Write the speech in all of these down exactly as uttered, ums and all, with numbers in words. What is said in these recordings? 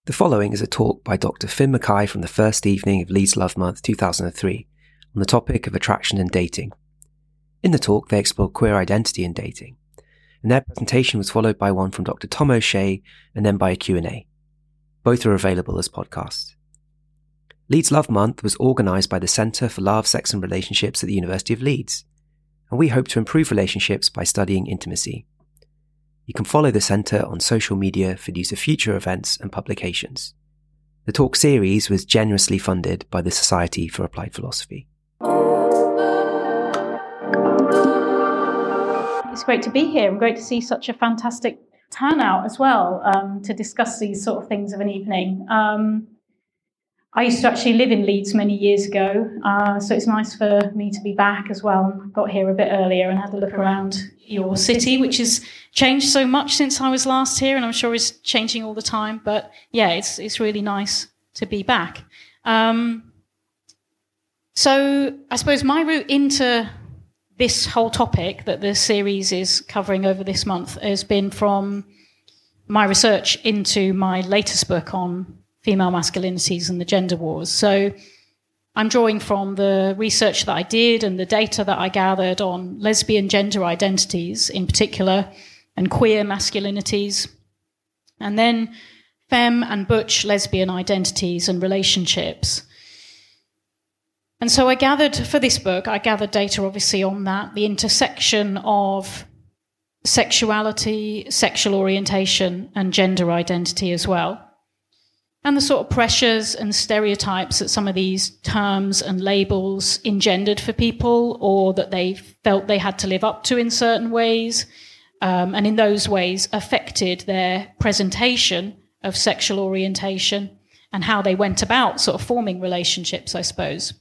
The following is a talk by Doctor Finn Mackay from the first evening of Leeds Love Month two thousand three on the topic of attraction and dating. In the talk, they explore queer identity in dating, and their presentation was followed by one from Doctor Tom O'Shea and then by a Q and A. Both are available as podcasts. Leeds Love Month was organised by the Centre for Love, Sex and Relationships at the University of Leeds, and we hope to improve relationships by studying intimacy. You can follow the Centre on social media for news of future events and publications. The talk series was generously funded by the Society for Applied Philosophy. It's great to be here and great to see such a fantastic turnout as well um, to discuss these sort of things of an evening. Um, I used to actually live in Leeds many years ago, uh, so it's nice for me to be back as well. I got here a bit earlier and had a look around your city, which has changed so much since I was last here, and I'm sure it's changing all the time. But yeah, it's it's really nice to be back. Um, so I suppose my route into this whole topic that the series is covering over this month has been from my research into my latest book on female masculinities and the gender wars. So I'm drawing from the research that I did and the data that I gathered on lesbian gender identities in particular and queer masculinities, and then femme and butch lesbian identities and relationships. And so I gathered, for this book, I gathered data obviously on that, the intersection of sexuality, sexual orientation and gender identity as well, and the sort of pressures and stereotypes that some of these terms and labels engendered for people, or that they felt they had to live up to in certain ways, um, and in those ways affected their presentation of sexual orientation and how they went about sort of forming relationships, I suppose.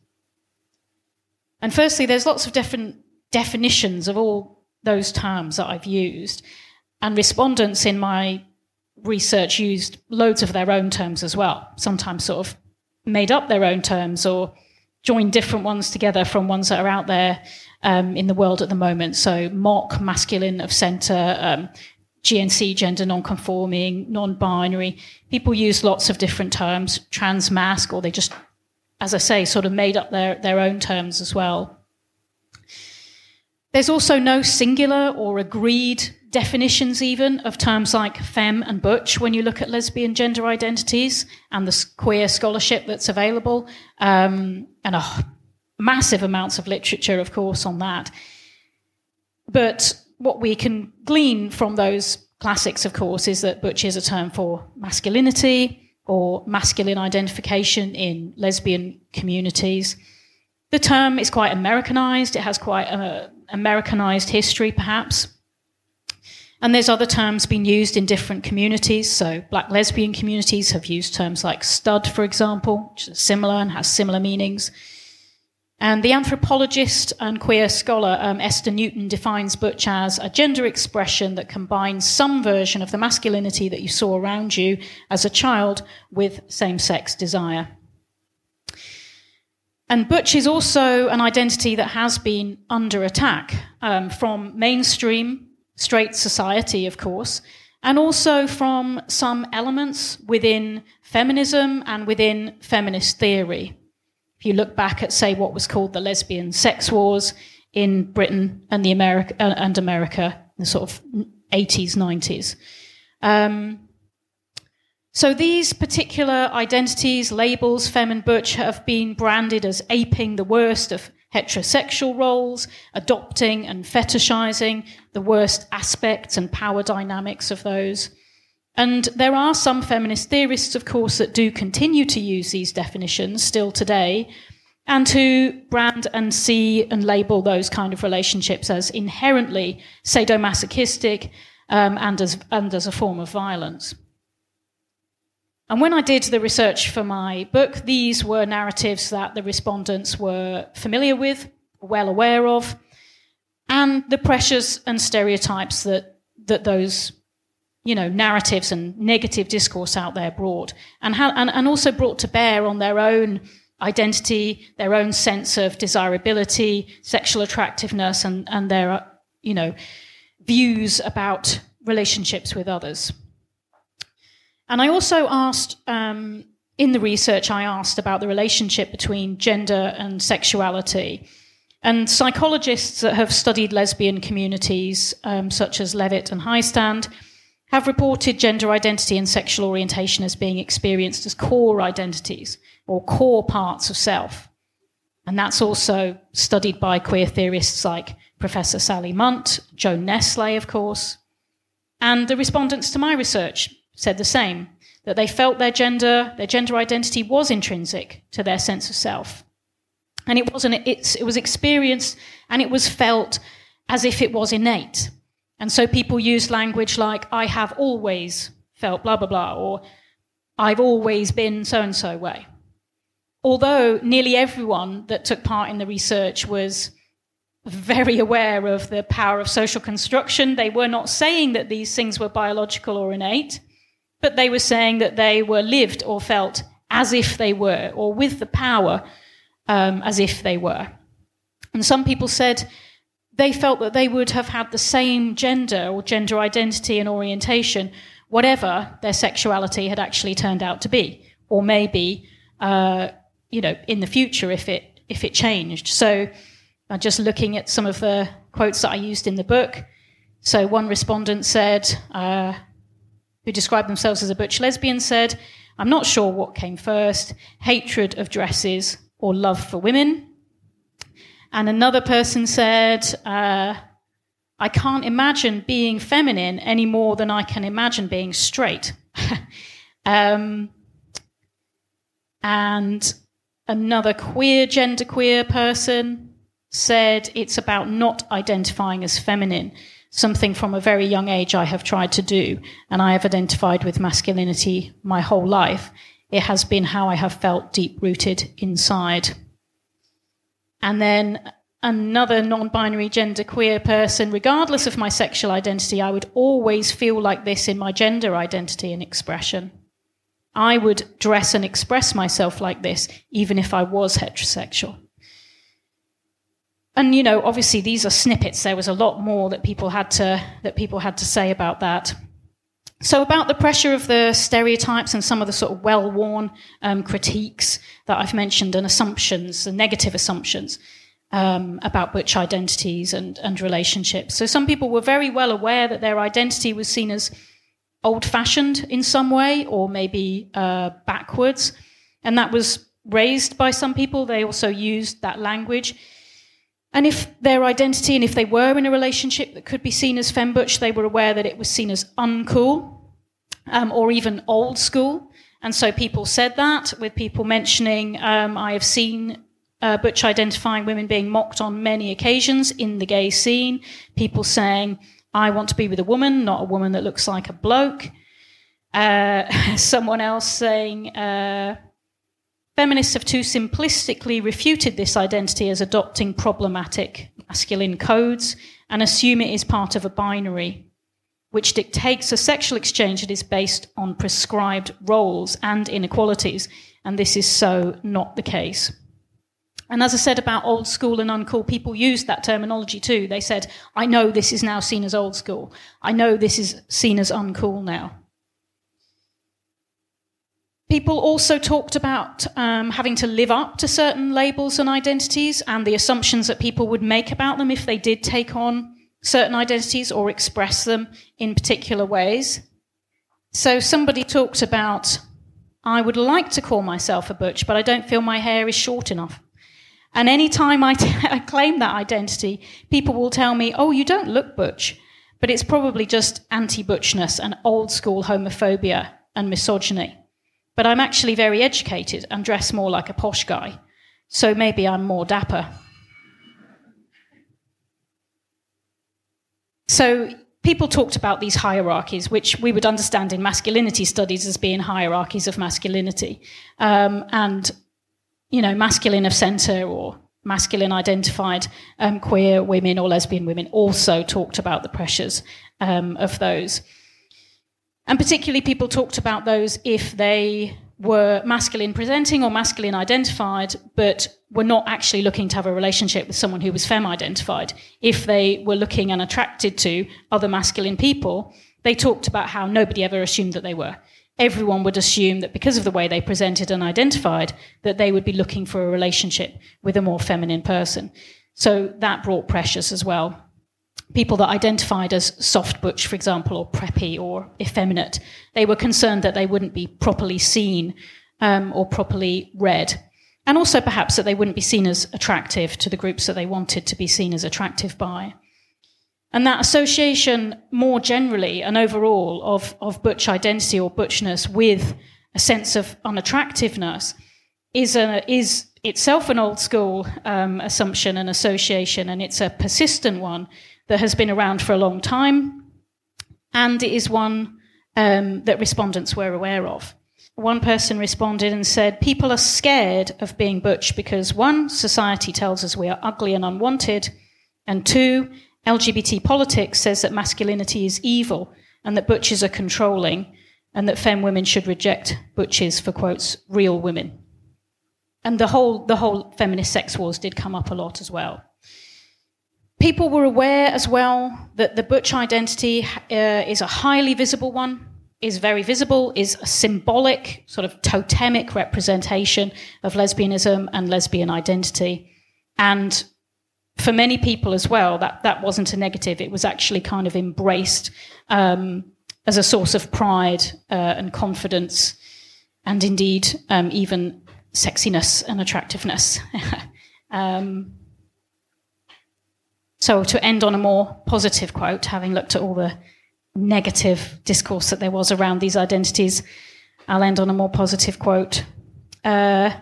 And firstly, there's lots of different definitions of all those terms that I've used, and respondents in my research used loads of their own terms as well, sometimes sort of made up their own terms or joined different ones together from ones that are out there um, in the world at the moment. So M O C, masculine of centre, um, G N C, gender non-conforming, non-binary. People use lots of different terms, trans-masc, or they just, as I say, sort of made up their, their own terms as well. There's also no singular or agreed definitions even of terms like femme and butch when you look at lesbian gender identities and the queer scholarship that's available, um, and oh, massive amounts of literature, of course, on that. But what we can glean from those classics, of course, is that butch is a term for masculinity or masculine identification in lesbian communities. The term is quite Americanized. It has quite an Americanized history, perhaps. And there's other terms being used in different communities. So black lesbian communities have used terms like stud, for example, which is similar and has similar meanings. And the anthropologist and queer scholar um, Esther Newton defines butch as a gender expression that combines some version of the masculinity that you saw around you as a child with same-sex desire. And butch is also an identity that has been under attack um, from mainstream straight society, of course, and also from some elements within feminism and within feminist theory. If you look back at, say, what was called the lesbian sex wars in Britain and the America uh, and America in the sort of eighties, nineties. Um, so these particular identities, labels, femme and butch, have been branded as aping the worst of heterosexual roles, adopting and fetishizing the worst aspects and power dynamics of those. And there are some feminist theorists, of course, that do continue to use these definitions still today, and who brand and see and label those kind of relationships as inherently sadomasochistic um, and, as, and as a form of violence. And when I did the research for my book, these were narratives that the respondents were familiar with, well aware of, and the pressures and stereotypes that, that those, you know, narratives and negative discourse out there brought, and, ha- and, and also brought to bear on their own identity, their own sense of desirability, sexual attractiveness, and, and their, you know, views about relationships with others. And I also asked, um, in the research, I asked about the relationship between gender and sexuality. And psychologists that have studied lesbian communities, um, such as Levitt and Heistand, have reported gender identity and sexual orientation as being experienced as core identities or core parts of self. And that's also studied by queer theorists like Professor Sally Munt, Joan Nestle, of course. And the respondents to my research said the same, that they felt their gender, their gender identity was intrinsic to their sense of self. And it wasn't, it's, it was experienced and it was felt as if it was innate. And so people used language like, I have always felt blah, blah, blah, or I've always been so-and-so way. Although nearly everyone that took part in the research was very aware of the power of social construction, they were not saying that these things were biological or innate, but they were saying that they were lived or felt as if they were, or with the power um, as if they were. And some people said they felt that they would have had the same gender or gender identity and orientation, whatever their sexuality had actually turned out to be, or maybe, uh, you know, in the future if it if it changed. So, uh, just looking at some of the quotes that I used in the book. So, one respondent said, uh, who described themselves as a butch lesbian, said, "I'm not sure what came first, hatred of dresses or love for women." And another person said, uh, I can't imagine being feminine any more than I can imagine being straight. um, and another queer, genderqueer person said, it's about not identifying as feminine, something from a very young age I have tried to do, and I have identified with masculinity my whole life. It has been how I have felt deep-rooted inside. And then another non-binary genderqueer person, regardless of my sexual identity, I would always feel like this in my gender identity and expression. I would dress and express myself like this, even if I was heterosexual. And, you know, obviously these are snippets. There was a lot more that people had to, that people had to say about that. So about the pressure of the stereotypes and some of the sort of well-worn um, critiques that I've mentioned and assumptions, the negative assumptions um, about butch identities and, and relationships. So some people were very well aware that their identity was seen as old-fashioned in some way or maybe uh, backwards. And that was raised by some people. They also used that language. And if their identity, and if they were in a relationship that could be seen as fembutch, they were aware that it was seen as uncool um, or even old school. And so people said that, with people mentioning, um, I have seen uh, butch-identifying women being mocked on many occasions in the gay scene, people saying, I want to be with a woman, not a woman that looks like a bloke. Uh, someone else saying, uh, feminists have too simplistically refuted this identity as adopting problematic masculine codes and assume it is part of a binary, which dictates a sexual exchange that is based on prescribed roles and inequalities, and this is so not the case. And as I said about old school and uncool, people used that terminology too. They said, I know this is now seen as old school. I know this is seen as uncool now. People also talked about um, having to live up to certain labels and identities and the assumptions that people would make about them if they did take on certain identities or express them in particular ways. So somebody talked about, I would like to call myself a butch, but I don't feel my hair is short enough. And any time I, t- I claim that identity, people will tell me, oh, you don't look butch, but it's probably just anti-butchness and old school homophobia and misogyny. But I'm actually very educated and dress more like a posh guy, so maybe I'm more dapper. So people talked about these hierarchies, which we would understand in masculinity studies as being hierarchies of masculinity. Um, and, you know, masculine of centre or masculine identified um, queer women or lesbian women also talked about the pressures um, of those. And particularly people talked about those if they were masculine presenting or masculine identified, but were not actually looking to have a relationship with someone who was femme identified. If they were looking and attracted to other masculine people, they talked about how nobody ever assumed that they were. everyone would assume that because of the way they presented and identified, that they would be looking for a relationship with a more feminine person. So that brought pressures as well. People that identified as soft butch, for example, or preppy or effeminate, they were concerned that they wouldn't be properly seen um, or properly read. And also perhaps that they wouldn't be seen as attractive to the groups that they wanted to be seen as attractive by. And that association more generally and overall of, of butch identity or butchness with a sense of unattractiveness is, a, is itself an old school um, assumption and association, and it's a persistent one that has been around for a long time, and it is one um, that respondents were aware of. One person responded and said, people are scared of being butch because, one, society tells us we are ugly and unwanted, and two, L G B T politics says that masculinity is evil and that butches are controlling and that femme women should reject butches for, quotes, real women. And the whole, the whole feminist sex wars did come up a lot as well. People were aware as well that the butch identity uh, is a highly visible one, is very visible, is a symbolic, sort of totemic representation of lesbianism and lesbian identity. And for many people as well, that, that wasn't a negative. It was actually kind of embraced um, as a source of pride uh, and confidence, and indeed um, even sexiness and attractiveness. um, so to end on a more positive quote, having looked at all the negative discourse that there was around these identities, I'll end on a more positive quote. Uh,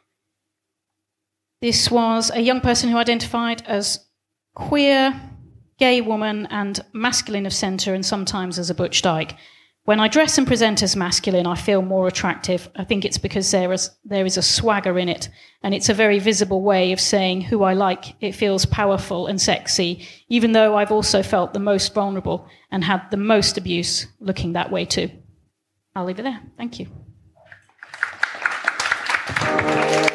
this was a young person who identified as queer, gay woman, and masculine of centre, and sometimes as a butch dyke. When I dress and present as masculine, I feel more attractive. I think it's because there is, there is a swagger in it, and it's a very visible way of saying who I like. It feels powerful and sexy, even though I've also felt the most vulnerable and had the most abuse looking that way too. I'll leave it there. Thank you.